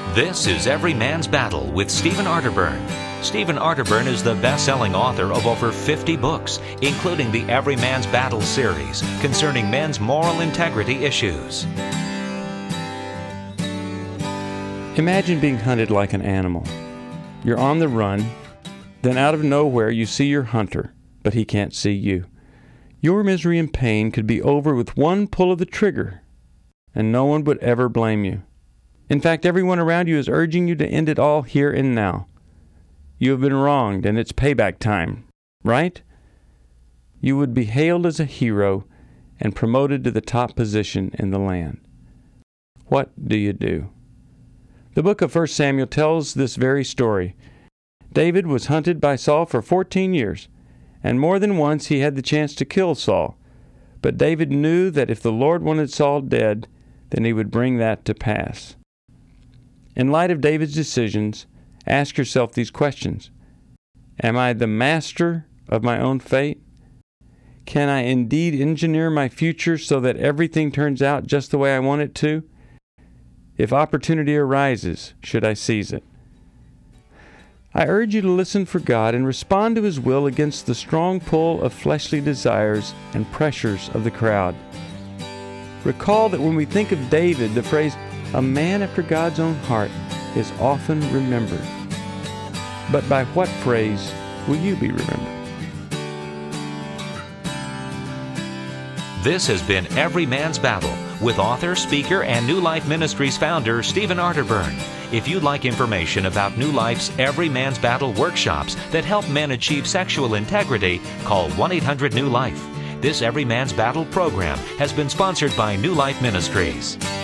This is Every Man's Battle with Stephen Arterburn. Stephen Arterburn is the best-selling author of over 50 books, including the Every Man's Battle series concerning men's moral integrity issues. Imagine being hunted like an animal. You're on the run, then out of nowhere you see your hunter, but he can't see you. Your misery and pain could be over with one pull of the trigger, and no one would ever blame you. In fact, everyone around you is urging you to end it all here and now. You have been wronged, and it's payback time, right? You would be hailed as a hero and promoted to the top position in the land. What do you do? The book of 1 Samuel tells this very story. David was hunted by Saul for 14 years, and more than once he had the chance to kill Saul. But David knew that if the Lord wanted Saul dead, then he would bring that to pass. In light of David's decisions, ask yourself these questions. Am I the master of my own fate? Can I indeed engineer my future so that everything turns out just the way I want it to? If opportunity arises, should I seize it? I urge you to listen for God and respond to His will against the strong pull of fleshly desires and pressures of the crowd. Recall that when we think of David, the phrase, "a man after God's own heart," is often remembered. But by what phrase will you be remembered? This has been Every Man's Battle with author, speaker, and New Life Ministries founder Stephen Arterburn. If you'd like information about New Life's Every Man's Battle workshops that help men achieve sexual integrity, call 1-800-NEW-LIFE. This Every Man's Battle program has been sponsored by New Life Ministries.